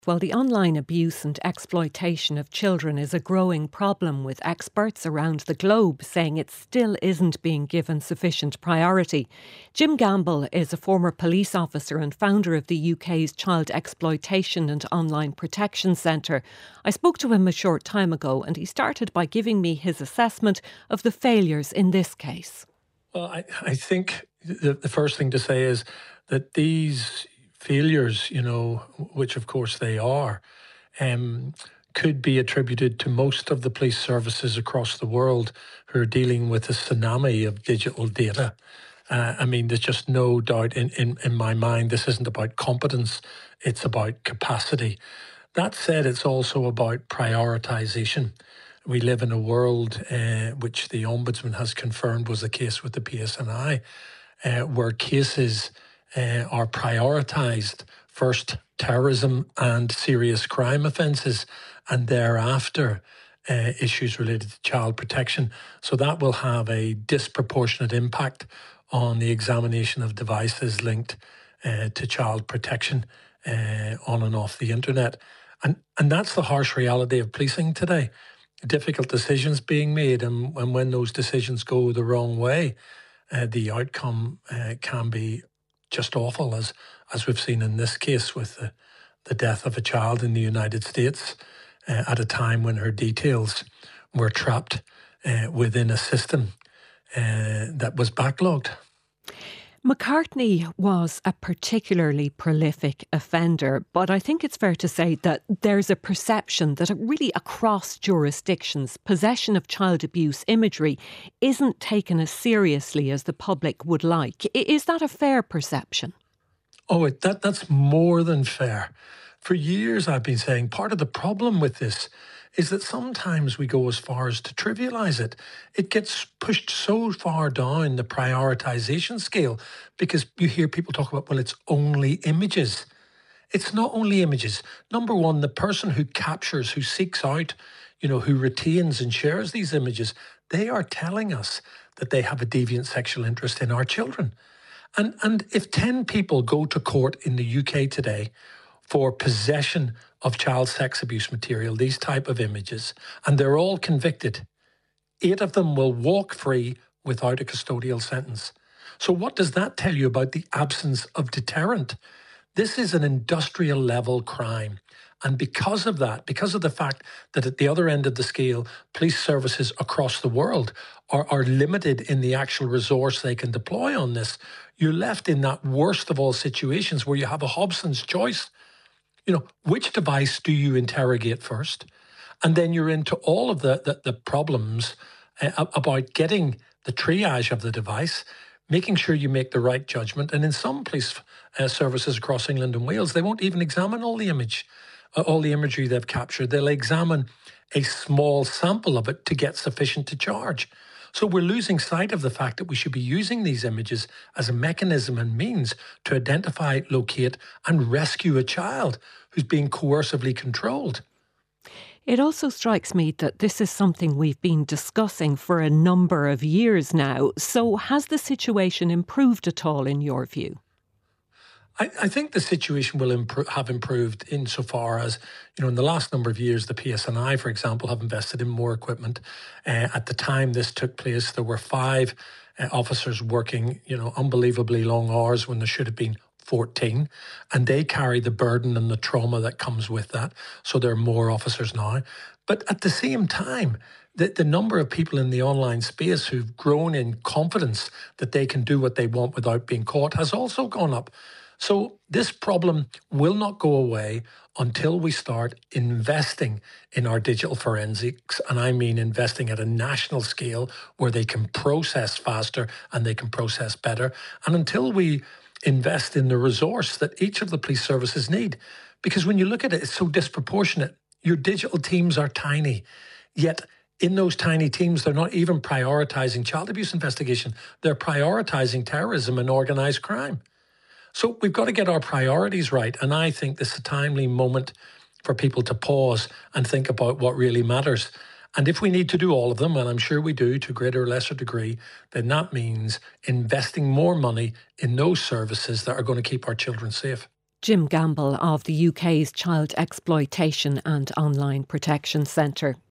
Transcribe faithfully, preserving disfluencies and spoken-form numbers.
Well, the online abuse and exploitation of children is a growing problem, with experts around the globe saying it still isn't being given sufficient priority. Jim Gamble is a former police officer and founder of the U K's Child Exploitation and Online Protection Centre. I spoke to him a short time ago and he started by giving me his assessment of the failures in this case. Well, I, I think the, the first thing to say is that these failures, you know, which of course they are, um, could be attributed to most of the police services across the world who are dealing with a tsunami of digital data. Uh, I mean, there's just no doubt in, in, in my mind this isn't about competence, it's about capacity. That said, it's also about prioritisation. We live in a world uh, which the Ombudsman has confirmed was the case with the P S N I, uh, where cases uh, are prioritised. First, terrorism and serious crime offences, and thereafter uh, issues related to child protection. So that will have a disproportionate impact on the examination of devices linked uh, to child protection uh, on and off the internet. And, and that's the harsh reality of policing today. Difficult decisions being made, and, and when those decisions go the wrong way, uh, the outcome uh, can be just awful, as as we've seen in this case with the, the death of a child in the United States uh, at a time when her details were trapped uh, within a system uh, that was backlogged. McCartney was a particularly prolific offender, but I think it's fair to say that there's a perception that really across jurisdictions, possession of child abuse imagery isn't taken as seriously as the public would like. Is that a fair perception? Oh, that that's more than fair. For years I've been saying part of the problem with this is that sometimes we go as far as to trivialise it. It gets pushed so far down the prioritisation scale because you hear people talk about, well, it's only images. It's not only images. Number one, the person who captures, who seeks out, you know, who retains and shares these images, they are telling us that they have a deviant sexual interest in our children. And, and if ten people go to court in the U K today for possession of child sex abuse material, these type of images, and they're all convicted, eight of them will walk free without a custodial sentence. So what does that tell you about the absence of deterrent? This is an industrial level crime. And because of that, because of the fact that at the other end of the scale, police services across the world are, are limited in the actual resource they can deploy on this, you're left in that worst of all situations where you have a Hobson's choice. You know, which device do you interrogate first? And then you're into all of the, the, the problems uh, about getting the triage of the device, making sure you make the right judgment. And in some police uh, services across England and Wales, they won't even examine all the image, uh, all the imagery they've captured. They'll examine a small sample of it to get sufficient to charge. So we're losing sight of the fact that we should be using these images as a mechanism and means to identify, locate and rescue a child who's being coercively controlled. It also strikes me that this is something we've been discussing for a number of years now. So has the situation improved at all in your view? I, I think the situation will improve, have improved insofar as, you know, in the last number of years, the P S N I, for example, have invested in more equipment. Uh, at the time this took place, there were five uh, officers working, you know, unbelievably long hours when there should have been fourteen. And they carry the burden and the trauma that comes with that. So there are more officers now. But at the same time, the, the number of people in the online space who've grown in confidence that they can do what they want without being caught has also gone up. So this problem will not go away until we start investing in our digital forensics. And I mean investing at a national scale where they can process faster and they can process better. And until we invest in the resource that each of the police services need. Because when you look at it, it's so disproportionate. Your digital teams are tiny, yet in those tiny teams, they're not even prioritising child abuse investigation. They're prioritising terrorism and organised crime. So we've got to get our priorities right. And I think this is a timely moment for people to pause and think about what really matters. And if we need to do all of them, and I'm sure we do to a greater or lesser degree, then that means investing more money in those services that are going to keep our children safe. Jim Gamble of the U K's Child Exploitation and Online Protection Centre.